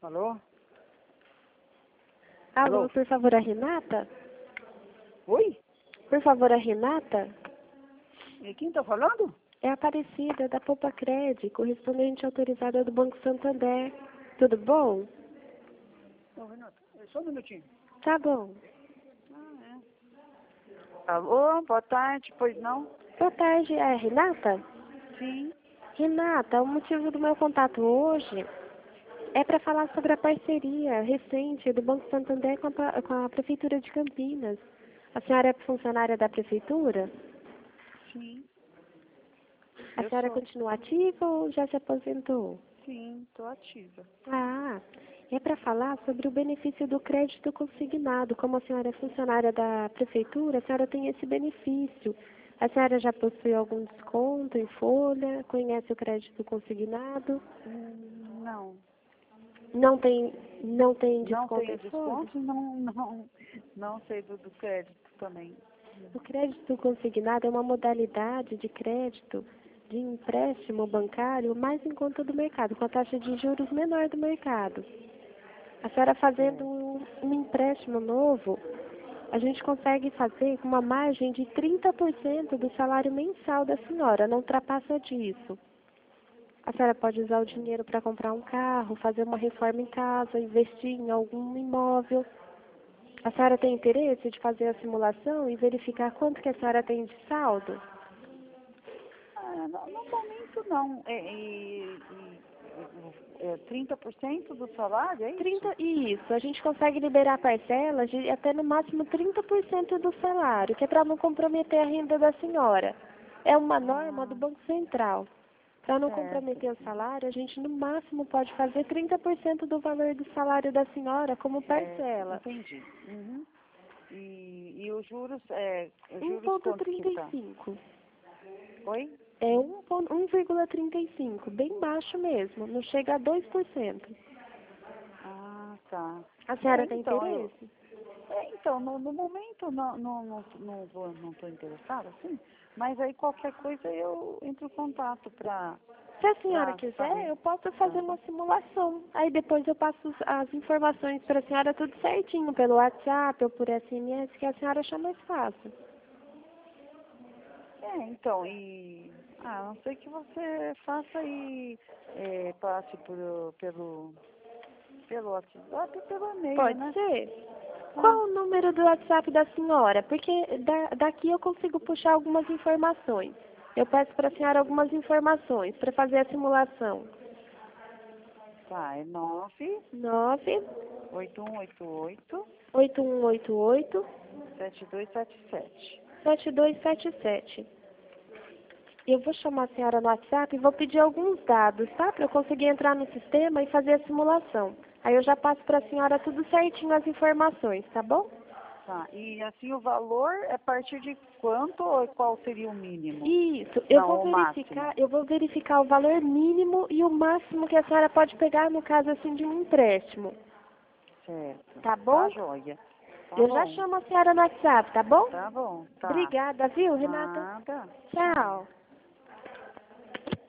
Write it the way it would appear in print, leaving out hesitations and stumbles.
Alô? Alô, Alô? por favor, a Renata? Oi? Por favor, a Renata? E quem tá falando? É a Aparecida, da Poupa Cred, correspondente autorizada do Banco Santander. Tudo bom? Ô, Renato, só um minutinho. Tá bom. Alô, boa tarde, pois não? Boa tarde, é a Renata? Sim. Renata, o motivo do meu contato hoje é para falar sobre a parceria recente do Banco Santander com a Prefeitura de Campinas. A senhora é funcionária da Prefeitura? Sim. A Eu senhora sou. continua ativa ou já se aposentou? Sim, tô ativa. Ah, é para falar sobre o benefício do crédito consignado. Como a senhora é funcionária da prefeitura, a senhora tem esse benefício. A senhora já possui algum desconto em folha? Conhece o crédito consignado? Não. Não tem Não desconto em tenho folha? desconto e não sei do crédito também. O crédito consignado é uma modalidade de crédito de empréstimo bancário mais em conta do mercado, com a taxa de juros menor do mercado. A senhora fazendo um empréstimo novo, a gente consegue fazer com uma margem de 30% do salário mensal da senhora, não ultrapassa disso. A senhora pode usar o dinheiro para comprar um carro, fazer uma reforma em casa, investir em algum imóvel. A senhora tem interesse de fazer a simulação e verificar quanto que a senhora tem de saldo? No momento não. É 30% do salário, é isso? Isso, a gente consegue liberar parcelas de até no máximo 30% do salário, que é para não comprometer a renda da senhora. É uma norma do Ah, Banco Central. Para não certo. comprometer o salário, a gente no máximo pode fazer 30% do valor do salário da senhora como Certo, parcela. entendi. Uhum. E os juros quanto que tá? 1,35. Oi? É 1,35, bem baixo mesmo, não chega a 2%. Ah, tá. A senhora tem Então, interesse? no momento não tô interessada, sim. Mas aí qualquer coisa eu entro em contato Se a senhora pra quiser, saber. eu posso fazer Tá. uma simulação. Aí depois eu passo as informações para a senhora tudo certinho, pelo WhatsApp ou por SMS, que a senhora achar mais fácil. Então, a não ser que você faça passe pelo WhatsApp e pelo e-mail, Pode né? ser? Qual Ah, o número do WhatsApp da senhora? Porque daqui eu consigo puxar algumas informações. Eu peço para a senhora algumas informações para fazer a simulação. tá, é 9 98188 8188 7277. 7277. Eu vou chamar a senhora no WhatsApp e vou pedir alguns dados, tá? Para eu conseguir entrar no sistema e fazer a simulação. Aí eu já passo para a senhora tudo certinho as informações, tá bom? Tá, e assim o valor é a partir de quanto ou qual seria o mínimo? Isso, Não, o máximo. eu vou verificar o valor mínimo e o máximo que a senhora pode pegar no caso assim de um empréstimo, Certo. tá Tá, bom? joia. Tá Eu já bom. chamo a senhora no WhatsApp, tá bom? Tá bom. Tá. Obrigada, viu, Renata? Nada. Tchau. Tchau.